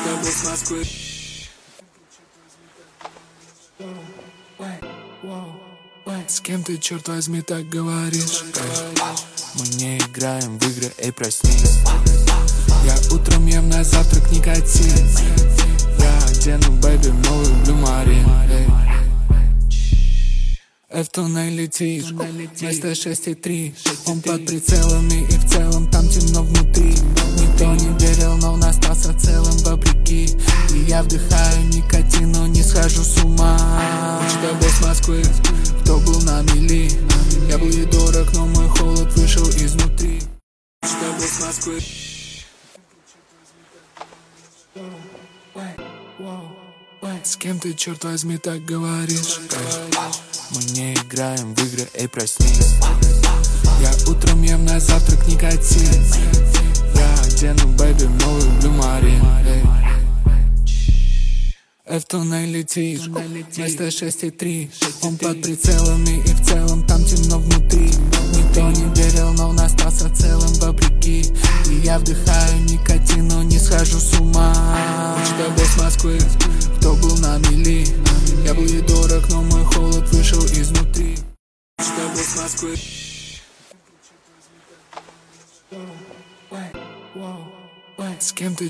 тобой с Москвы. С кем ты, черт возьми, так говоришь? Мы не играем в игры, эй, проснись. Я утром ем на завтрак никотин. Я одену, бэйби, новый Блюмарин. В туннель летишь, вместо 6,3. Он под прицелами и в целом там темно внутри. Никто не верил, но он остался целым вопреки. И я вдыхаю никотин, но не схожу с ума. Лучше тобой с Москвы, кто был на мели. Я был ей дорог, но мой холод вышел изнутри. Лучше тобой с Москвы. С кем ты, черт возьми, так говоришь? Мы не играем в игры, эй, проснись. Я утром ем на завтрак никотин. Я одену, бэйби, новый Блюмарин. В туннель летишь, вместо 6,3. Он под прицелами и в целом там темно внутри. Никто не верил, но он остался целым вопреки. И я вдыхаю никотин, но не схожу с ума. Лучше тобой с Москвы, кто был на мели. Я был ей дорог, но мой холод вышел изнутри. Лучше тобой с Москвы. С кем ты?